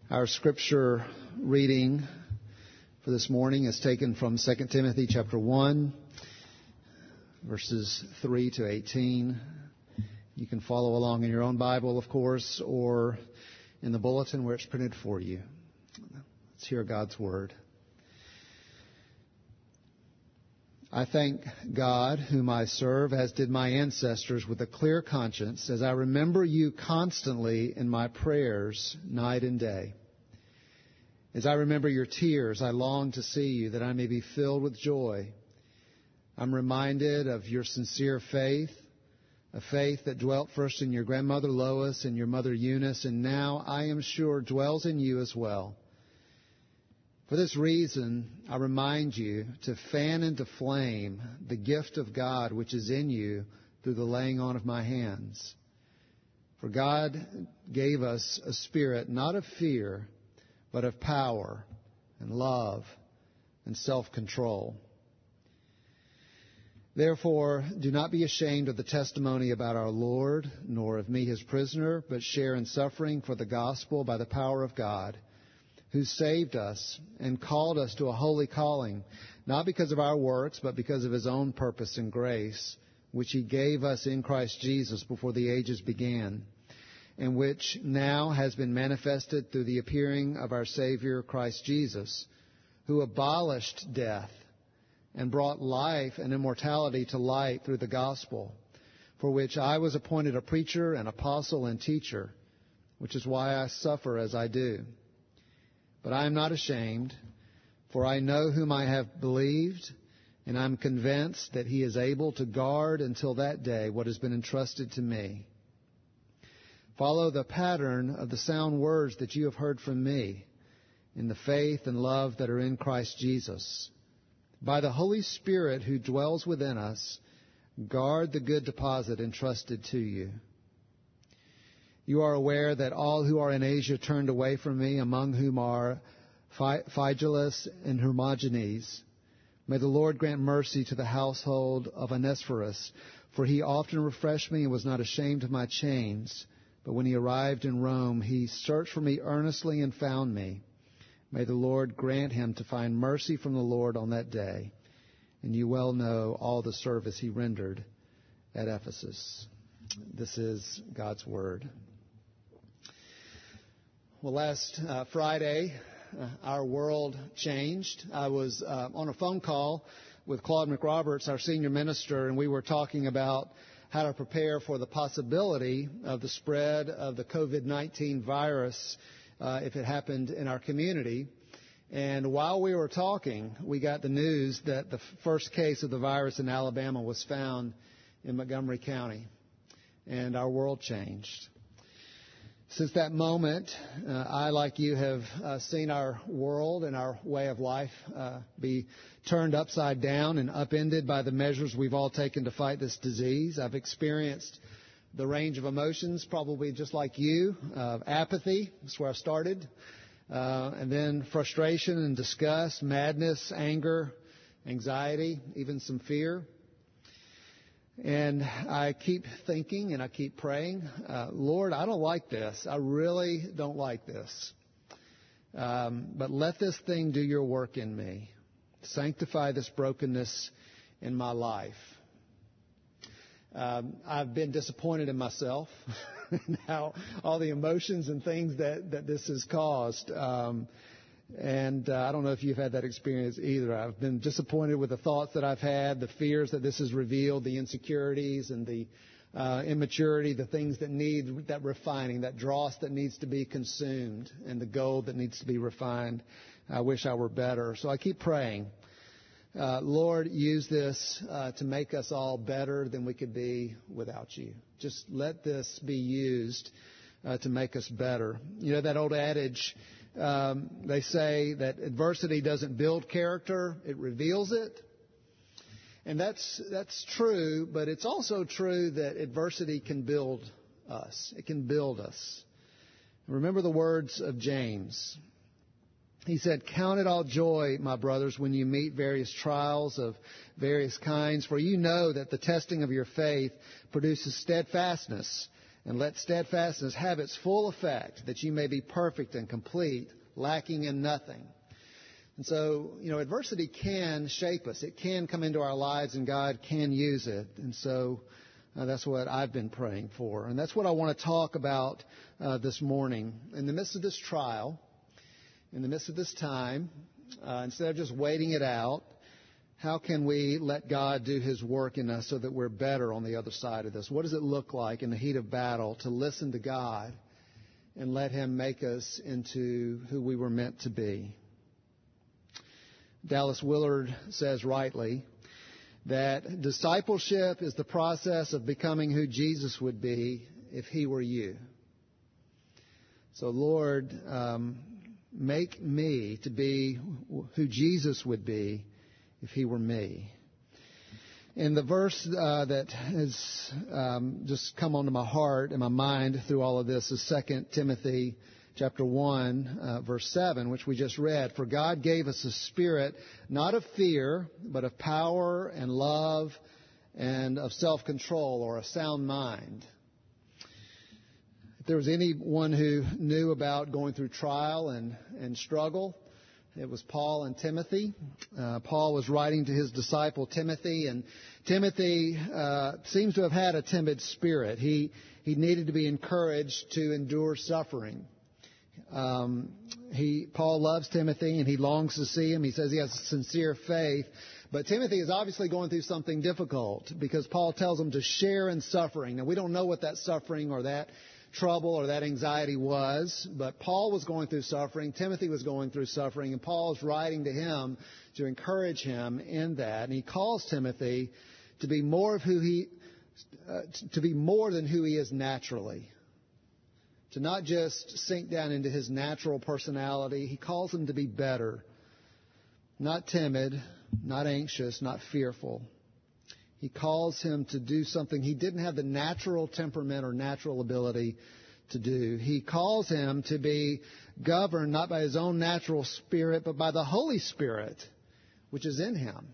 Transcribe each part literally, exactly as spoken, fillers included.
Our scripture reading for this morning is taken from Second Timothy chapter one, verses three to eighteen. You can follow along in your own Bible, of course, or in the bulletin where it's printed for you. Let's hear God's word. I thank God, whom I serve, as did my ancestors, with a clear conscience, as I remember you constantly in my prayers night and day. As I remember your tears, I long to see you, that I may be filled with joy. I'm reminded of your sincere faith, a faith that dwelt first in your grandmother Lois and your mother Eunice, and now, I am sure, dwells in you as well. For this reason, I remind you to fan into flame the gift of God which is in you through the laying on of my hands. For God gave us a spirit not of fear, but of power and love and self-control. Therefore, do not be ashamed of the testimony about our Lord, nor of me his prisoner, but share in suffering for the gospel by the power of God, who saved us and called us to a holy calling, not because of our works, but because of his own purpose and grace, which he gave us in Christ Jesus before the ages began, and which now has been manifested through the appearing of our Savior Christ Jesus, who abolished death and brought life and immortality to light through the gospel, for which I was appointed a preacher, an apostle, and teacher, which is why I suffer as I do. But I am not ashamed, for I know whom I have believed, and I am convinced that he is able to guard until that day what has been entrusted to me. Follow the pattern of the sound words that you have heard from me in the faith and love that are in Christ Jesus. By the Holy Spirit who dwells within us, guard the good deposit entrusted to you. You are aware that all who are in Asia turned away from me, among whom are Phygelus and Hermogenes. May the Lord grant mercy to the household of Onesiphorus, for he often refreshed me and was not ashamed of my chains. But when he arrived in Rome, he searched for me earnestly and found me. May the Lord grant him to find mercy from the Lord on that day. And you well know all the service he rendered at Ephesus. This is God's word. Well, last uh, Friday, uh, our world changed. I was uh, on a phone call with Claude McRoberts, our senior minister, and we were talking about how to prepare for the possibility of the spread of the covid nineteen virus uh, if it happened in our community. And while we were talking, we got the news that the first case of the virus in Alabama was found in Montgomery County, and our world changed. Since that moment, uh, I, like you, have uh, seen our world and our way of life uh, be turned upside down and upended by the measures we've all taken to fight this disease. I've experienced the range of emotions, probably just like you. Uh, apathy, that's where I started. Uh, and then frustration and disgust, madness, anger, anxiety, even some fear. And I keep thinking and I keep praying, uh, Lord, I don't like this. I really don't like this. Um, but let this thing do your work in me. Sanctify this brokenness in my life. Um, I've been disappointed in myself and how all the emotions and things that, that this has caused. Um, And uh, I don't know if you've had that experience either. I've been disappointed with the thoughts that I've had, the fears that this has revealed, the insecurities and the uh, immaturity, the things that need that refining, that dross that needs to be consumed, and the gold that needs to be refined. I wish I were better. So I keep praying. Uh, Lord, use this uh, to make us all better than we could be without you. Just let this be used uh, to make us better. You know, that old adage, Um, they say that adversity doesn't build character, it reveals it. And that's that's true, but it's also true that adversity can build us. It can build us. Remember the words of James. He said, "Count it all joy, my brothers, when you meet various trials of various kinds, for you know that the testing of your faith produces steadfastness. And let steadfastness have its full effect, that you may be perfect and complete, lacking in nothing. And so, you know, adversity can shape us. It can come into our lives, and God can use it. And so uh, that's what I've been praying for. And that's what I want to talk about uh, this morning. In the midst of this trial, in the midst of this time, uh, instead of just waiting it out, how can we let God do His work in us so that we're better on the other side of this? What does it look like in the heat of battle to listen to God and let Him make us into who we were meant to be? Dallas Willard says rightly that discipleship is the process of becoming who Jesus would be if He were you. So, Lord, um, make me to be who Jesus would be if He were me. And the verse uh, that has um, just come onto my heart and my mind through all of this is Second Timothy chapter one, uh, verse seven, which we just read. For God gave us a spirit not of fear, but of power and love and of self-control, or a sound mind. If there was anyone who knew about going through trial and, and struggle, it was Paul and Timothy. Uh, Paul was writing to his disciple Timothy, and Timothy uh, seems to have had a timid spirit. He he needed to be encouraged to endure suffering. Um, he Paul loves Timothy, and he longs to see him. He says he has a sincere faith. But Timothy is obviously going through something difficult, because Paul tells him to share in suffering. Now, we don't know what that suffering or that trouble or that anxiety was, but Paul was going through suffering, Timothy was going through suffering, and Paul is writing to him to encourage him in that. And he calls Timothy to be more of who he, uh, to be more than who he is naturally, to not just sink down into his natural personality. He calls him to be better, not timid, not anxious, not fearful. He calls him to do something he didn't have the natural temperament or natural ability to do. He calls him to be governed not by his own natural spirit, but by the Holy Spirit, which is in him.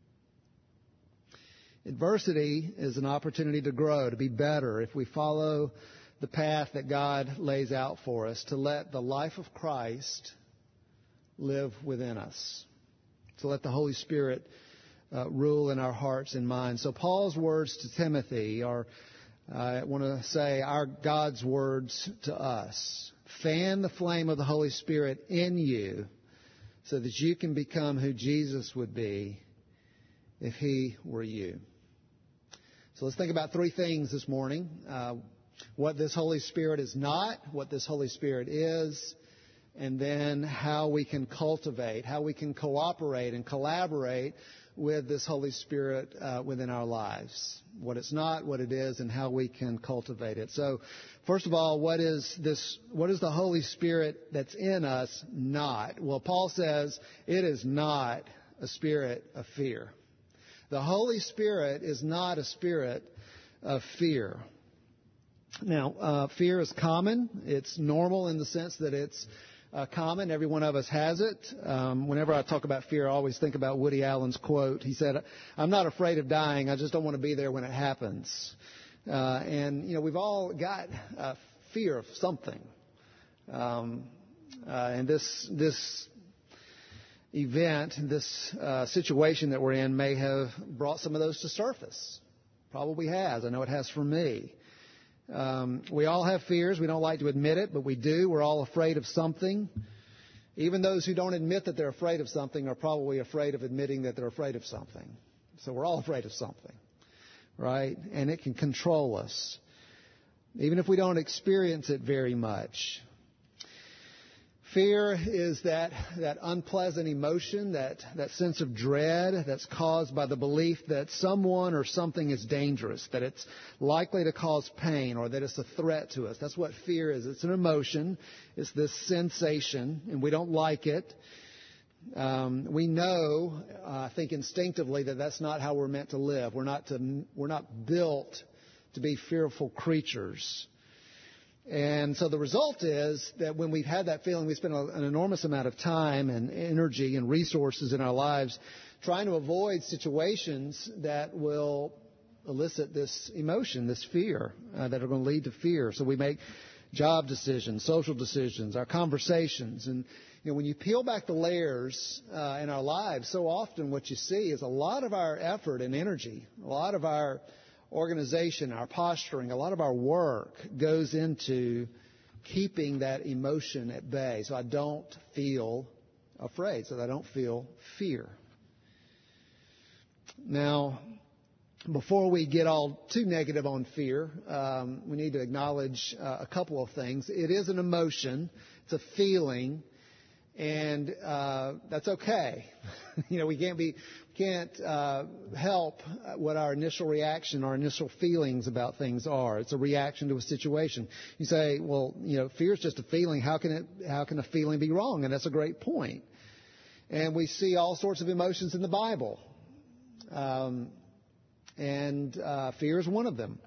Adversity is an opportunity to grow, to be better, if we follow the path that God lays out for us, to let the life of Christ live within us, to let the Holy Spirit Uh, rule in our hearts and minds. So Paul's words to Timothy are, uh, I want to say, our God's words to us. Fan the flame of the Holy Spirit in you so that you can become who Jesus would be if He were you. So let's think about three things this morning. Uh, what this Holy Spirit is not, what this Holy Spirit is, and then how we can cultivate, how we can cooperate and collaborate with this Holy Spirit uh, within our lives. What it's not, what it is, and how we can cultivate it. So, first of all, what is this? What is the Holy Spirit that's in us not? Well, Paul says it is not a spirit of fear. The Holy Spirit is not a spirit of fear. Now, uh, fear is common. It's normal in the sense that it's Uh, common. Every one of us has it. Um, whenever I talk about fear, I always think about Woody Allen's quote. He said, "I'm not afraid of dying. I just don't want to be there when it happens." Uh, and, you know, we've all got uh, fear of something. Um, uh, and this this event, this uh, situation that we're in may have brought some of those to surface. Probably has. I know it has for me. Um, we all have fears. We don't like to admit it, but we do. We're all afraid of something. Even those who don't admit that they're afraid of something are probably afraid of admitting that they're afraid of something. So we're all afraid of something, right? And it can control us, even if we don't experience it very much. Fear is that, that unpleasant emotion, that, that sense of dread that's caused by the belief that someone or something is dangerous, that it's likely to cause pain, or that it's a threat to us. That's what fear is. It's an emotion. It's this sensation, and we don't like it. Um, we know, uh, I think instinctively, that that's not how we're meant to live. We're not to, we're not built to be fearful creatures. And so the result is that when we've had that feeling, we spend an enormous amount of time and energy and resources in our lives trying to avoid situations that will elicit this emotion, this fear, uh, that are going to lead to fear. So we make job decisions, social decisions, our conversations. And, you know, when you peel back the layers uh, in our lives, so often what you see is a lot of our effort and energy, a lot of our organization, our posturing, a lot of our work goes into keeping that emotion at bay so I don't feel afraid, so that I don't feel fear. Now, before we get all too negative on fear, um, we need to acknowledge uh, a couple of things. It is an emotion. It's a feeling. And uh, that's okay. you know, we can't be, can't uh, help what our initial reaction, our initial feelings about things are. It's a reaction to a situation. You say, well, you know, fear is just a feeling. How can it? How can a feeling be wrong? And that's a great point. And we see all sorts of emotions in the Bible, um, and uh, fear is one of them.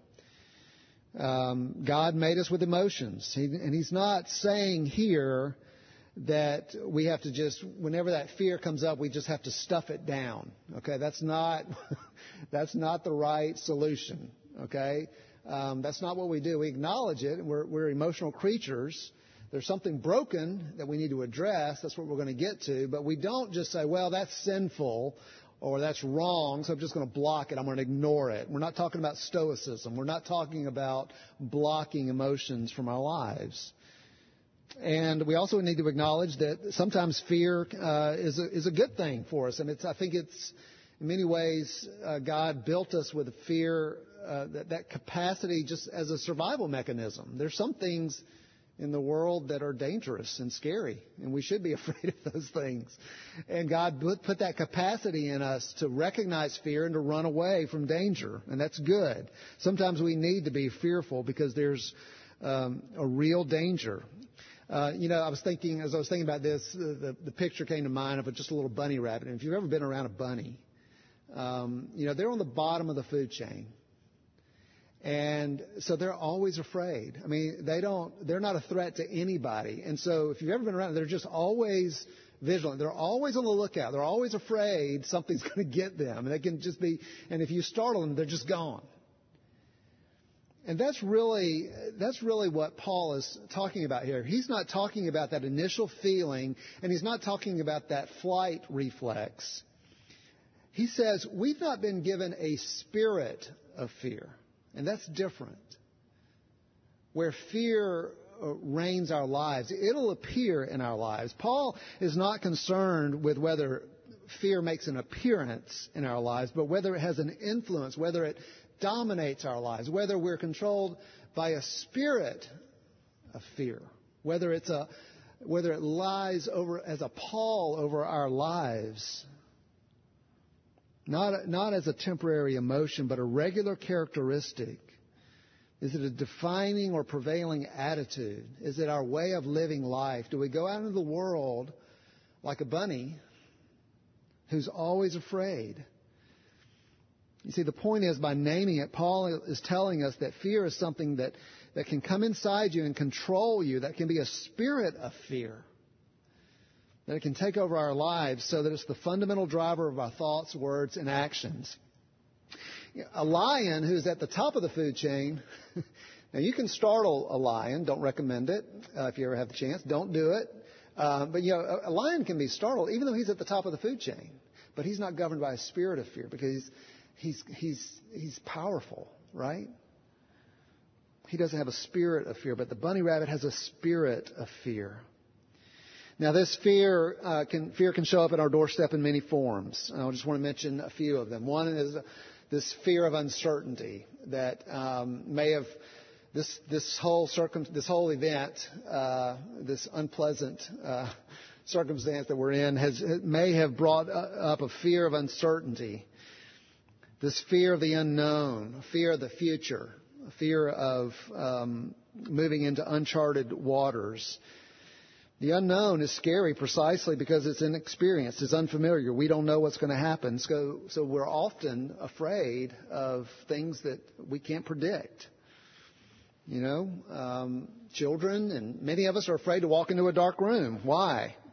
Um, God made us with emotions, he, and He's not saying here that we have to just, whenever that fear comes up, we just have to stuff it down. Okay, that's not that's not the right solution. Okay, um, that's not what we do. We acknowledge it. We're, we're emotional creatures. There's something broken that we need to address. That's what we're going to get to. But we don't just say, well, that's sinful or that's wrong, so I'm just going to block it. I'm going to ignore it. We're not talking about stoicism. We're not talking about blocking emotions from our lives. And we also need to acknowledge that sometimes fear uh, is, a, is a good thing for us. And it's, I think it's, in many ways, uh, God built us with fear, uh, that, that capacity just as a survival mechanism. There's some things in the world that are dangerous and scary, and we should be afraid of those things. And God put, put that capacity in us to recognize fear and to run away from danger, and that's good. Sometimes we need to be fearful because there's um, a real danger. Uh, you know, I was thinking, as I was thinking about this, uh, the, the picture came to mind of a, just a little bunny rabbit. And if you've ever been around a bunny, um, you know, they're on the bottom of the food chain. And so they're always afraid. I mean, they don't, they're not a threat to anybody. And so if you've ever been around, they're just always vigilant. They're always on the lookout. They're always afraid something's going to get them. And they can just be, and if you startle them, they're just gone. And that's really, that's really what Paul is talking about here. He's not talking about that initial feeling, and he's not talking about that flight reflex. He says, we've not been given a spirit of fear. And that's different. Where fear reigns our lives, it'll appear in our lives. Paul is not concerned with whether fear makes an appearance in our lives, but whether it has an influence, whether it dominates our lives, whether we're controlled by a spirit of fear, whether it's a, whether it lies over as a pall over our lives. Not, not as a temporary emotion, but a regular characteristic. Is it a defining or prevailing attitude? Is it our way of living life? Do we go out into the world like a bunny who's always afraid? You see, the point is, by naming it, Paul is telling us that fear is something that, that can come inside you and control you, that can be a spirit of fear. That it can take over our lives so that it's the fundamental driver of our thoughts, words, and actions. A lion who's at the top of the food chain, now you can startle a lion, don't recommend it uh, if you ever have the chance, don't do it. Uh, but you know, a, a lion can be startled even though he's at the top of the food chain. But he's not governed by a spirit of fear because he's, he's, he's, he's powerful, right? He doesn't have a spirit of fear, but the bunny rabbit has a spirit of fear. Now, this fear uh, can fear can show up at our doorstep in many forms. I just want to mention a few of them. One is this fear of uncertainty that um, may have this this whole circum this whole event, uh, this unpleasant uh, circumstance that we're in, has may have brought up a fear of uncertainty. This fear of the unknown, a fear of the future, a fear of um, moving into uncharted waters. The unknown is scary precisely because it's inexperienced, it's unfamiliar. We don't know what's going to happen. So, so we're often afraid of things that we can't predict. You know, um, children and many of us are afraid to walk into a dark room. Why?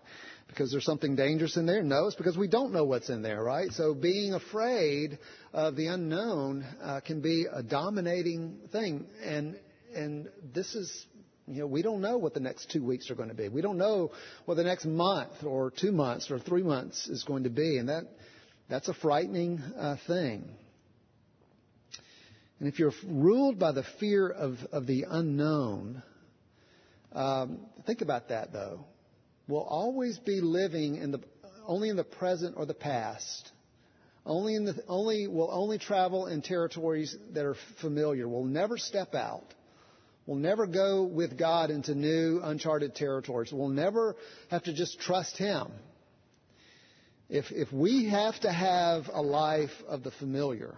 because there's something dangerous in there? No, it's because we don't know what's in there, right? So being afraid of the unknown uh, can be a dominating thing. And and this is, you know, we don't know what the next two weeks are going to be. We don't know what the next month or two months or three months is going to be. And that that's a frightening uh, thing. And if you're ruled by the fear of, of the unknown, um, think about that, though. We'll always be living in the only in the present or the past. Only in the only we'll only travel in territories that are familiar. We'll never step out. We'll never go with God into new, uncharted territories. We'll never have to just trust Him. If if we have to have a life of the familiar,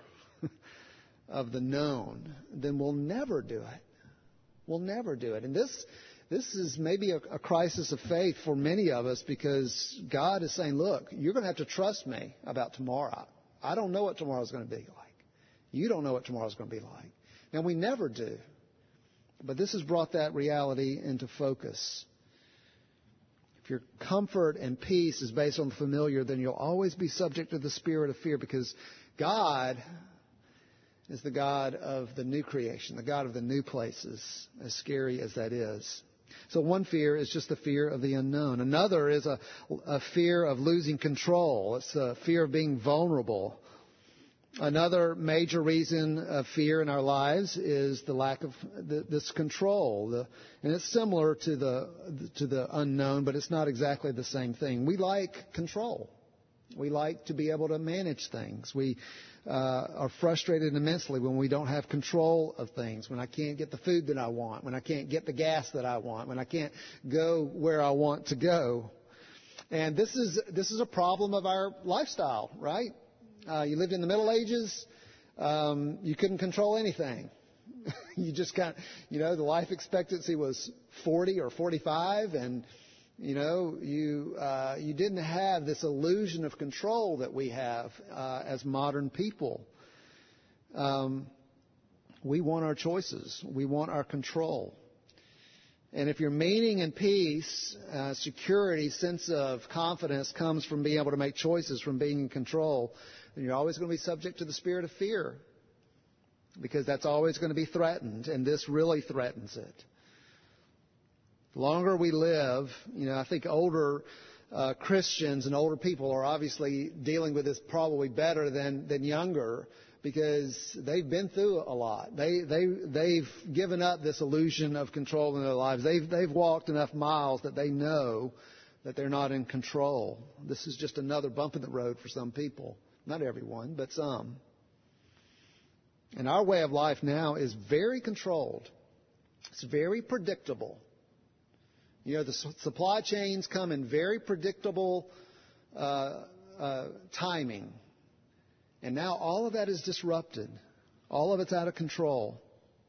of the known, then we'll never do it. We'll never do it. And this this is maybe a, a crisis of faith for many of us, because God is saying, look, you're going to have to trust me about tomorrow. I don't know what tomorrow's going to be like. You don't know what tomorrow's going to be like. Now, we never do. But this has brought that reality into focus. If your comfort and peace is based on the familiar, then you'll always be subject to the spirit of fear, because God is the God of the new creation, the God of the new places, as scary as that is. So one fear is just the fear of the unknown. Another is a, a fear of losing control. It's a fear of being vulnerable. Another major reason of fear in our lives is the lack of the, this control. The, and it's similar to the, to the unknown, but it's not exactly the same thing. We like control. We like to be able to manage things. We uh, are frustrated immensely when we don't have control of things, when I can't get the food that I want, when I can't get the gas that I want, when I can't go where I want to go. And this is this is a problem of our lifestyle, right? Uh, you lived in the Middle Ages. Um, you couldn't control anything. You just got, you know, the life expectancy was forty or forty-five, and you know, you uh, you didn't have this illusion of control that we have uh, as modern people. Um, we want our choices. We want our control. And if your meaning and peace, uh, security, sense of confidence comes from being able to make choices, from being in control, then you're always going to be subject to the spirit of fear, because that's always going to be threatened, and this really threatens it. The longer we live, you know, I think older uh, Christians and older people are obviously dealing with this probably better than, than younger, because they've been through a lot. They, they, they've given up this illusion of control in their lives. They've, they've walked enough miles that they know that they're not in control. This is just another bump in the road for some people. Not everyone, but some. And our way of life now is very controlled. It's very predictable. You know, the supply chains come in very predictable uh, uh, timing. And now all of that is disrupted. All of it's out of control.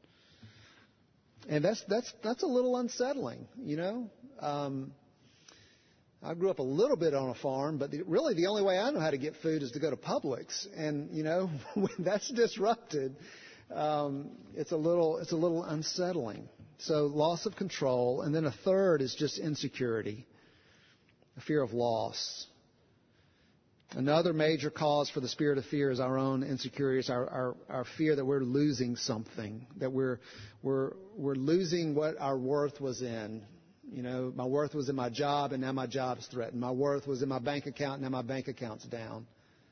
And that's that's that's a little unsettling, you know. Um, I grew up a little bit on a farm, but the, really the only way I know how to get food is to go to Publix. And, you know, when that's disrupted, um, it's a little it's a little unsettling. So loss of control. And then a third is just insecurity, a fear of loss. Another major cause for the spirit of fear is our own insecurities, our, our, our fear that we're losing something, that we're, we're, we're losing what our worth was in. You know, my worth was in my job, and now my job is threatened. My worth was in my bank account, and now my bank account's down.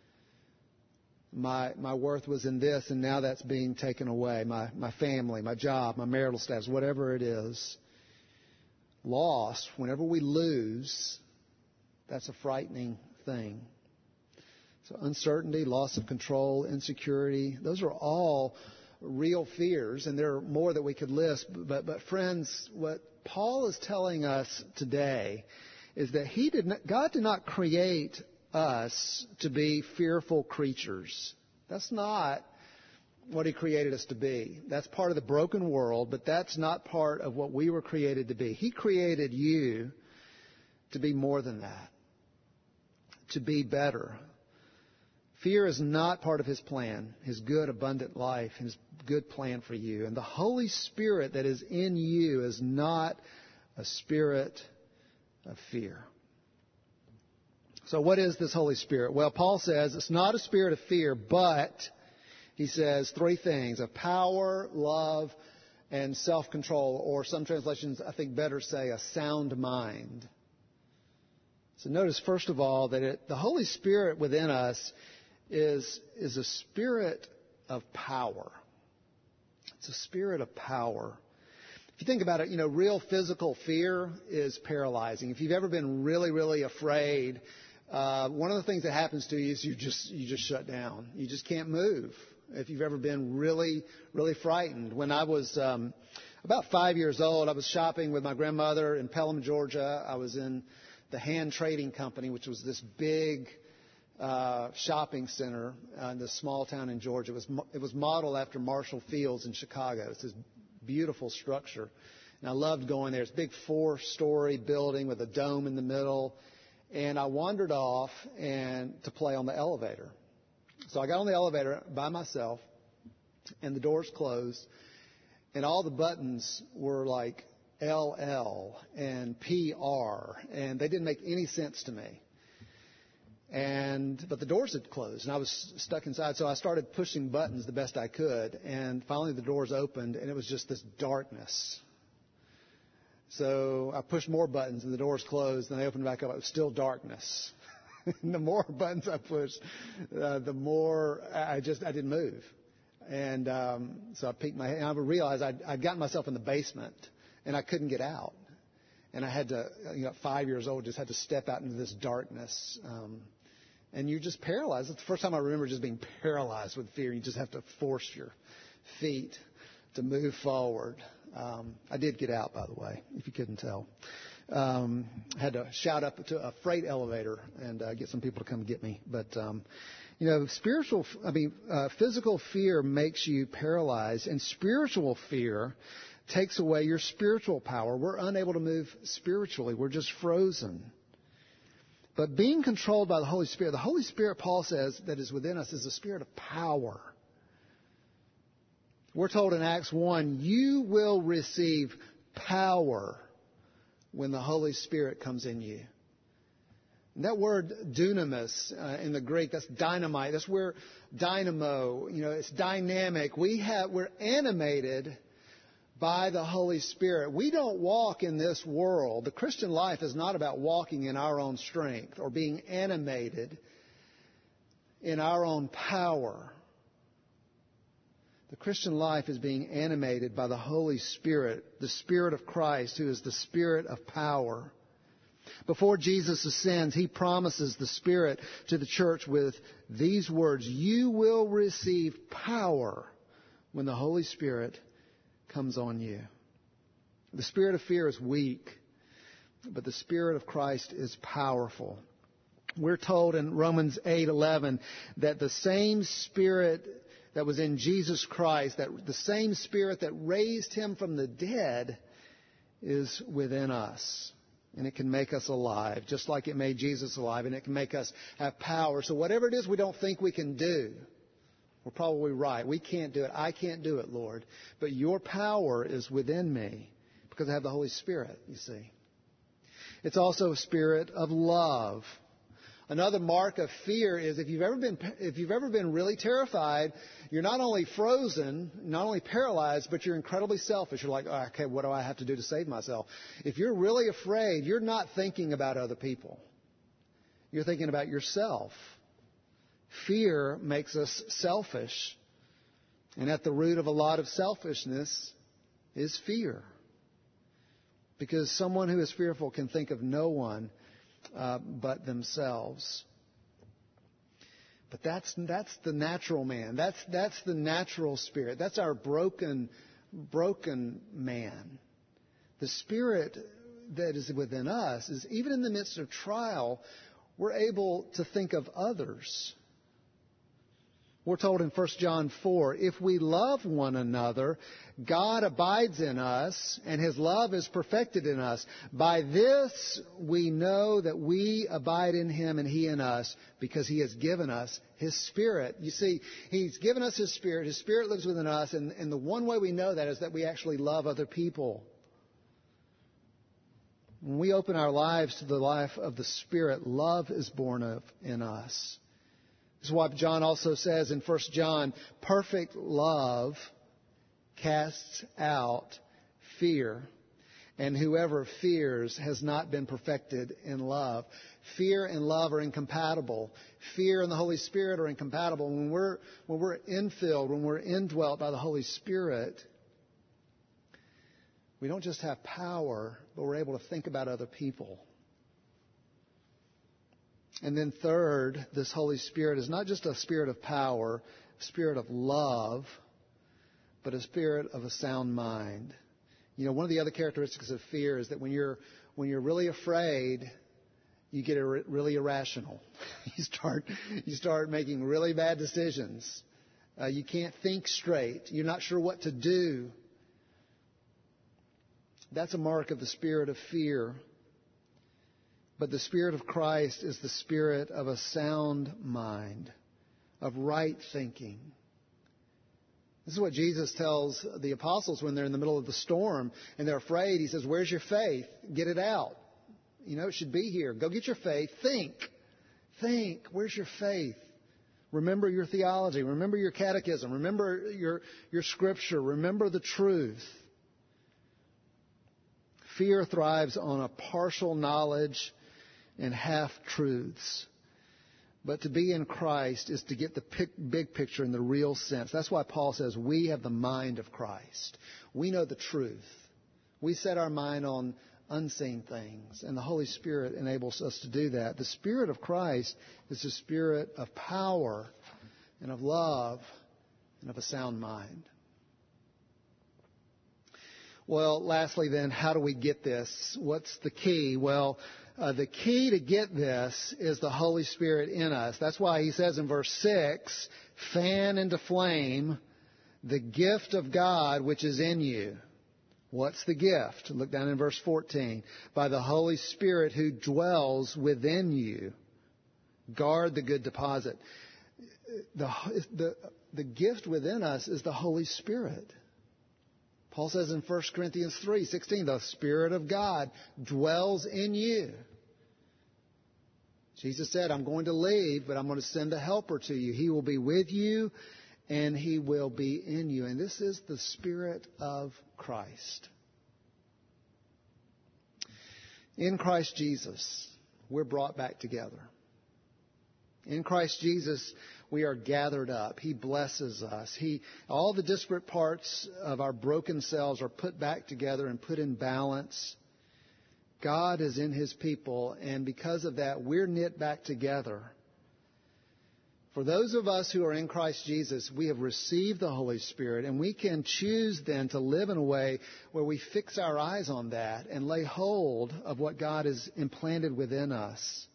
My my worth was in this, and now that's being taken away. My my family, my job, my marital status, whatever it is. Loss, whenever we lose, that's a frightening thing. So uncertainty, loss of control, insecurity, those are all real fears, and there are more that we could list. But, but friends, what Paul is telling us today is that he did not, God did not create us to be fearful creatures. That's not what he created us to be. That's part of the broken world, but that's not part of what we were created to be. He created you to be more than that, to be better. Fear is not part of his plan, his good, abundant life, his good plan for you. And the Holy Spirit that is in you is not a spirit of fear. So what is this Holy Spirit? Well, Paul says it's not a spirit of fear, but he says three things: of power, love, and self-control, or some translations, I think, better say a sound mind. So notice, first of all, that it, the Holy Spirit within us is, is a spirit of power. It's a spirit of power. If you think about it, you know, real physical fear is paralyzing. If you've ever been really, really afraid, uh, one of the things that happens to you is you just, you just shut down. You just can't move. If you've ever been really, really frightened. When I was um, about five years old, I was shopping with my grandmother in Pelham, Georgia. I was in the Hand Trading Company, which was this big uh, shopping center uh, in this small town in Georgia. It was it was modeled after Marshall Field's in Chicago. It's this beautiful structure, and I loved going there. It's a big four-story building with a dome in the middle, and I wandered off and to play on the elevator. So I got on the elevator by myself, and the doors closed, and all the buttons were like L L and P R, and they didn't make any sense to me. And but the doors had closed, and I was stuck inside, so I started pushing buttons the best I could, and finally the doors opened, and it was just this darkness. So I pushed more buttons, and the doors closed, and they opened back up. It was still darkness. And the more buttons I pushed, uh, the more I just I didn't move. And um, so I peeked my head, and I realized I'd, I'd gotten myself in the basement, and I couldn't get out. And I had to, you know, at five years old, just had to step out into this darkness. Um, and you're just paralyzed. It's the first time I remember just being paralyzed with fear. You just have to force your feet to move forward. Um, I did get out, by the way, if you couldn't tell. Um, I had to shout up to a freight elevator and uh, get some people to come get me. But, um, you know, spiritual, I mean, uh, physical fear makes you paralyzed, and spiritual fear takes away your spiritual power. We're unable to move spiritually. We're just frozen. But being controlled by the Holy Spirit, the Holy Spirit, Paul says, that is within us is a spirit of power. We're told in Acts one, you will receive power when the Holy Spirit comes in you. And that word dunamis uh, in the Greek, that's dynamite. That's where dynamo, you know, it's dynamic. We have, we're animated by the Holy Spirit. We don't walk in this world. The Christian life is not about walking in our own strength or being animated in our own power. The Christian life is being animated by the Holy Spirit, the Spirit of Christ, who is the Spirit of power. Before Jesus ascends, He promises the Spirit to the church with these words, you will receive power when the Holy Spirit comes on you. The spirit of fear is weak, but the Spirit of Christ is powerful. We're told in Romans eight eleven that the same Spirit that was in Jesus Christ, that the same Spirit that raised Him from the dead is within us. And it can make us alive, just like it made Jesus alive, and it can make us have power. So whatever it is we don't think we can do, we're probably right. We can't do it. I can't do it, Lord. But your power is within me because I have the Holy Spirit, you see. It's also a spirit of love. Another mark of fear is if you've ever been if you've ever been really terrified, you're not only frozen, not only paralyzed, but you're incredibly selfish. You're like, oh, okay, what do I have to do to save myself? If you're really afraid, you're not thinking about other people. You're thinking about yourself. Fear makes us selfish. And at the root of a lot of selfishness is fear. Because someone who is fearful can think of no one Uh, but themselves. But that's that's the natural man. That's that's the natural spirit. That's our broken broken man. The spirit that is within us is even in the midst of trial, we're able to think of others. We're told in First John four, if we love one another, God abides in us, and His love is perfected in us. By this we know that we abide in Him and He in us, because He has given us His Spirit. You see, He's given us His Spirit. His Spirit lives within us, and, and the one way we know that is that we actually love other people. When we open our lives to the life of the Spirit, love is born of in us. This is why John also says in First John, perfect love casts out fear, and whoever fears has not been perfected in love. Fear and love are incompatible. Fear and the Holy Spirit are incompatible. When we're, when we're infilled, when we're indwelt by the Holy Spirit, we don't just have power, but we're able to think about other people. And then third, this Holy Spirit is not just a spirit of power, a spirit of love, but a spirit of a sound mind. You know, one of the other characteristics of fear is that when you're when you're really afraid, you get ir- really irrational. you start you start making really bad decisions. Uh, you can't think straight. You're not sure what to do. That's a mark of the spirit of fear. But the Spirit of Christ is the spirit of a sound mind, of right thinking. This is what Jesus tells the apostles when they're in the middle of the storm and they're afraid. He says, where's your faith? Get it out. You know, it should be here. Go get your faith. Think. Think. Where's your faith? Remember your theology. Remember your catechism. Remember your, your scripture. Remember the truth. Fear thrives on a partial knowledge and half-truths. But to be in Christ is to get the big picture in the real sense. That's why Paul says we have the mind of Christ. We know the truth. We set our mind on unseen things, and the Holy Spirit enables us to do that. The Spirit of Christ is the spirit of power and of love and of a sound mind. Well, lastly then, how do we get this? What's the key? Well, Uh, the key to get this is the Holy Spirit in us. That's why he says in verse six, fan into flame the gift of God which is in you. What's the gift? Look down in verse fourteen. By the Holy Spirit who dwells within you. Guard the good deposit. The, the, the gift within us is the Holy Spirit. Paul says in First Corinthians three sixteen, the Spirit of God dwells in you. Jesus said, I'm going to leave, but I'm going to send a helper to you. He will be with you, and he will be in you. And this is the Spirit of Christ. In Christ Jesus, we're brought back together. In Christ Jesus, we are gathered up. He blesses us. He, all the disparate parts of our broken selves are put back together and put in balance. God is in His people, and because of that, we're knit back together. For those of us who are in Christ Jesus, we have received the Holy Spirit, and we can choose then to live in a way where we fix our eyes on that and lay hold of what God has implanted within us.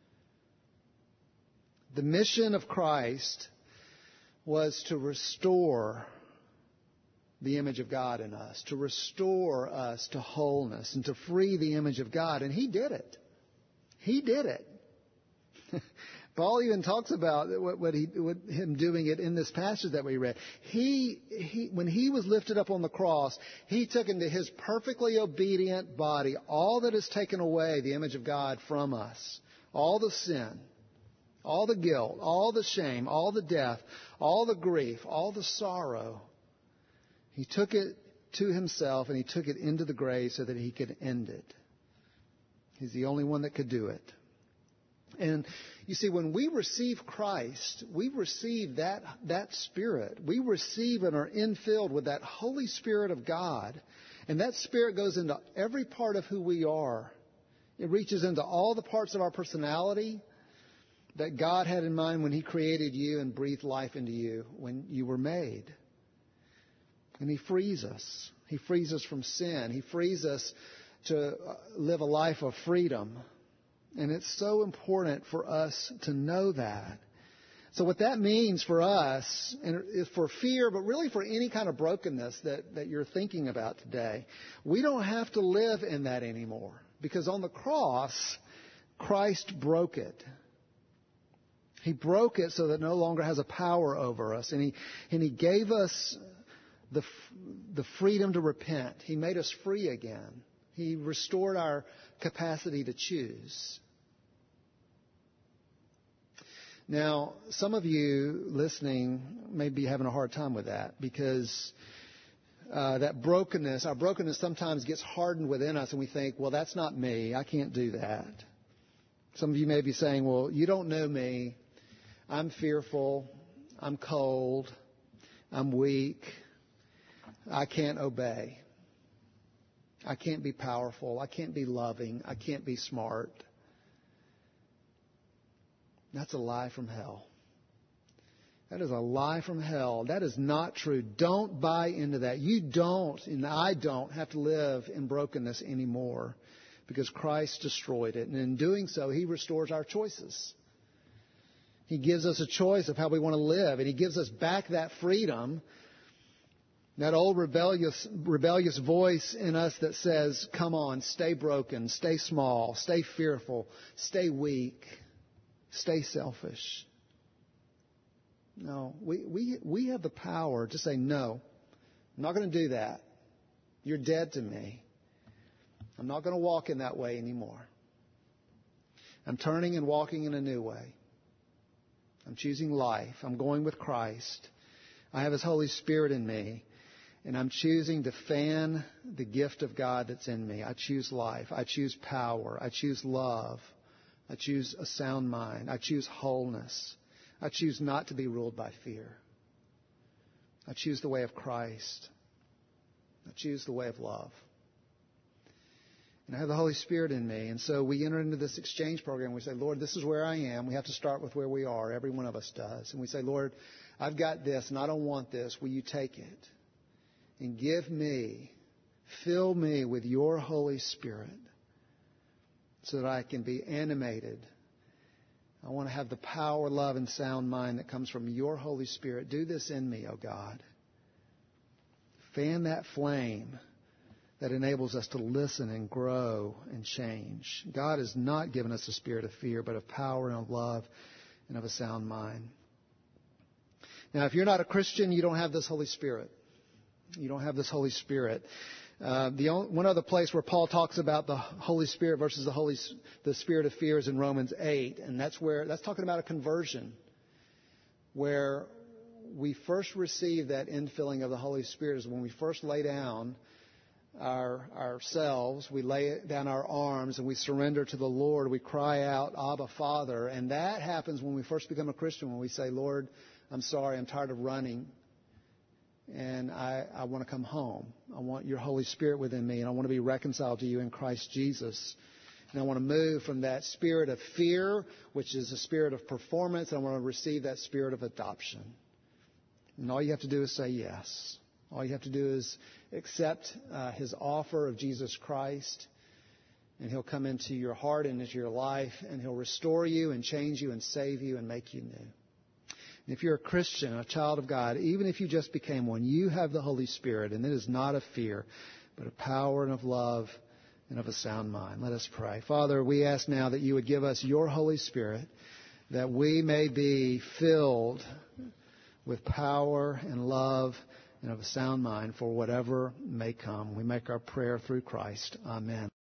The mission of Christ was to restore the image of God in us, to restore us to wholeness and to free the image of God. And He did it. He did it. Paul even talks about what, what he, what him doing it in this passage that we read. He, he, when He was lifted up on the cross, He took into His perfectly obedient body all that has taken away the image of God from us, all the sin, all the guilt, all the shame, all the death, all the grief, all the sorrow. He took it to Himself and He took it into the grave so that He could end it. He's the only one that could do it. And you see, when we receive Christ, we receive that, that Spirit. We receive and are infilled with that Holy Spirit of God. And that Spirit goes into every part of who we are. It reaches into all the parts of our personality that God had in mind when He created you and breathed life into you when you were made. And He frees us. He frees us from sin. He frees us to live a life of freedom. And it's so important for us to know that. So what that means for us, and is for fear, but really for any kind of brokenness that, that you're thinking about today, we don't have to live in that anymore. Because on the cross, Christ broke it. He broke it so that it no longer has a power over us. And He, and he gave us the, the freedom to repent. He made us free again. He restored our capacity to choose. Now, some of you listening may be having a hard time with that because uh, that brokenness, our brokenness sometimes gets hardened within us and we think, well, that's not me. I can't do that. Some of you may be saying, well, you don't know me. I'm fearful. I'm cold. I'm weak. I can't obey. I can't be powerful. I can't be loving. I can't be smart. That's a lie from hell. That is a lie from hell. That is not true. Don't buy into that. You don't, and I don't, have to live in brokenness anymore because Christ destroyed it. And in doing so, He restores our choices. He gives us a choice of how we want to live, and He gives us back that freedom. That old rebellious, rebellious voice in us that says, come on, stay broken, stay small, stay fearful, stay weak, stay selfish. No, we, we, we have the power to say, no, I'm not going to do that. You're dead to me. I'm not going to walk in that way anymore. I'm turning and walking in a new way. I'm choosing life. I'm going with Christ. I have His Holy Spirit in me. And I'm choosing to fan the gift of God that's in me. I choose life. I choose power. I choose love. I choose a sound mind. I choose wholeness. I choose not to be ruled by fear. I choose the way of Christ. I choose the way of love. And I have the Holy Spirit in me. And so we enter into this exchange program. We say, Lord, this is where I am. We have to start with where we are. Every one of us does. And we say, Lord, I've got this and I don't want this. Will you take it? And give me, fill me with your Holy Spirit so that I can be animated. I want to have the power, love, and sound mind that comes from your Holy Spirit. Do this in me, oh God. Fan that flame that enables us to listen and grow and change. God has not given us a spirit of fear, but of power and of love and of a sound mind. Now, if you're not a Christian, you don't have this Holy Spirit. You don't have this Holy Spirit. Uh, the only, one other place where Paul talks about the Holy Spirit versus the Holy, the spirit of fear is in Romans eight, and that's where that's talking about a conversion, where we first receive that infilling of the Holy Spirit is when we first lay down our ourselves, we lay down our arms, and we surrender to the Lord. We cry out, Abba, Father, and that happens when we first become a Christian. When we say, Lord, I'm sorry, I'm tired of running. And I, I want to come home. I want your Holy Spirit within me, and I want to be reconciled to you in Christ Jesus. And I want to move from that spirit of fear, which is a spirit of performance, and I want to receive that spirit of adoption. And all you have to do is say yes. All you have to do is accept uh, His offer of Jesus Christ, and He'll come into your heart and into your life, and He'll restore you and change you and save you and make you new. If you're a Christian, a child of God, even if you just became one, you have the Holy Spirit, and it is not of fear, but of power and of love and of a sound mind. Let us pray. Father, we ask now that you would give us your Holy Spirit, that we may be filled with power and love and of a sound mind for whatever may come. We make our prayer through Christ. Amen.